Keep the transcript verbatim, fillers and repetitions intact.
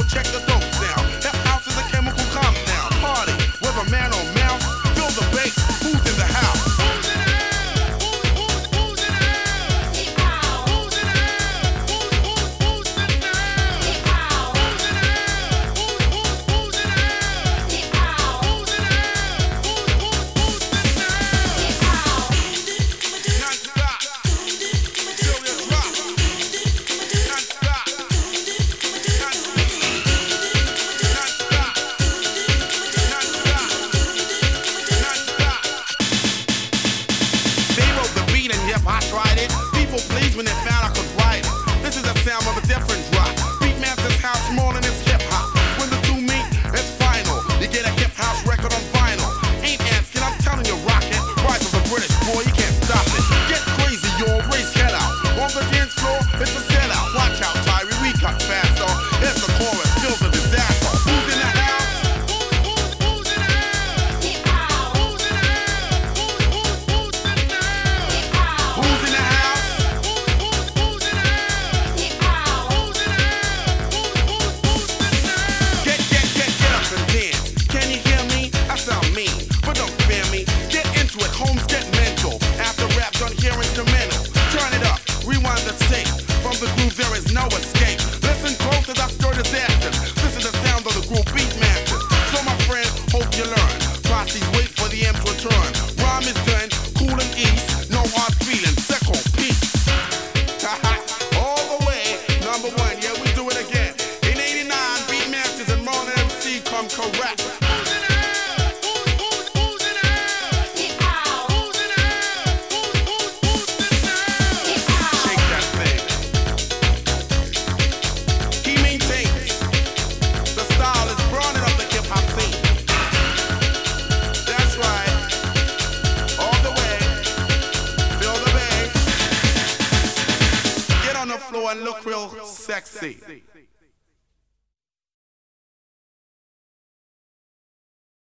check the dope sound. Hip house is a chemical compound. Party, whether man or mouse, feel the bass. Who's in the house? I tried it. People pleased when they found I could write it. This is the sound of a different drop. Beatmaster's house more than it's hip hop. When the two meet, it's final. You get a hip house record on vinyl. Ain't asking, I'm telling you, rock it. Rise of the British, boy, you can't stop it. Get crazy, you'll race head out. On the dance floor, it's a sellout. Watch out, Tyree, we cut faster. It's the chorus, feels a disaster. Who's in the house? Homes get mental. After rap, done hear instrumental. Turn it up, rewind the tape. From the groove, there is no escape. Listen close as I stir disasters. This is the sound of the group Beatmasters. So my friend, hope you learn. Posse's wait for the M's return. Rhyme is done, cool and east. No hard feeling, second peace. All the way, number one, yeah, we do it again. In eighty-nine, Beatmasters and Marlon M C come correct. Floor and look real sexy.